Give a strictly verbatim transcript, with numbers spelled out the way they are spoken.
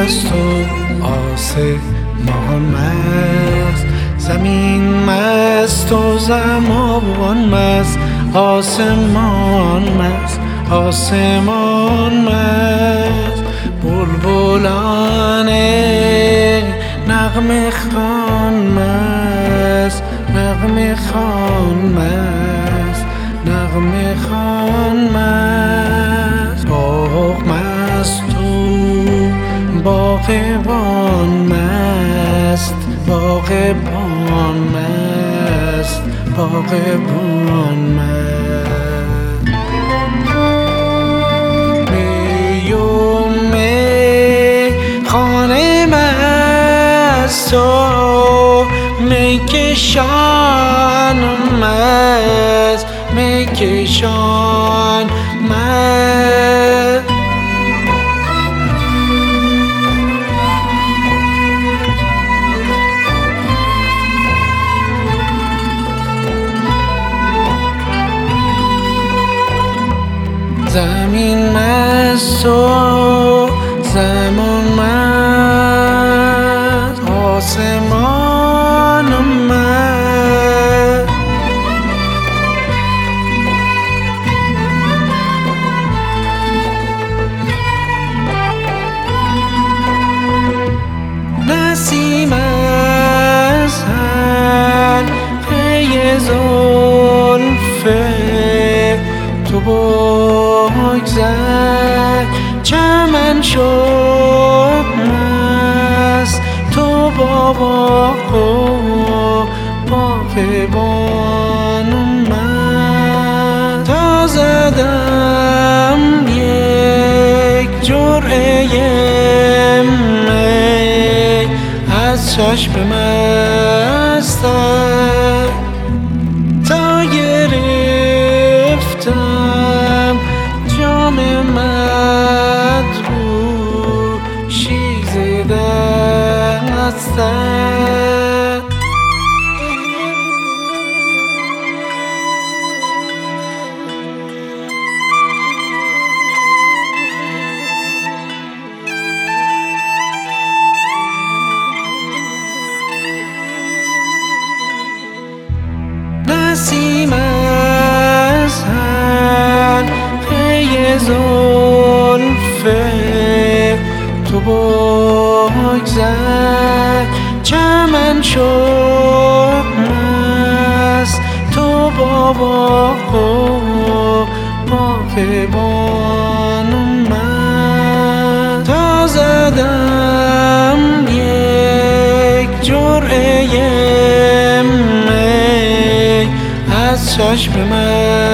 مست و آسمان مست، زمین مست و زمان مست، آسمان مست، آسمان مست. بلبلان نغمه خوان مست، نغمه خوان مست، نغمه خوان مست. باغ مست و باغبان مست، باغبان مست، باغبان مست. می و می خانه مست و میکشان مست، میکشان مست. زمین مست و زمان مست، آسمان مست. نسیم از حلقه زلف تو بگذر، چمن شد مست تو با باغ و باغبان مست. تا زدم یک جرعه می از چشم مستت، تا گرفتم جام مدبوشی ز دستت. نسیم از حلقه زلف تو بگذر، چمن شد مست تو با باغ و باغبان مست. تا زدم یک جرعه می از چشم من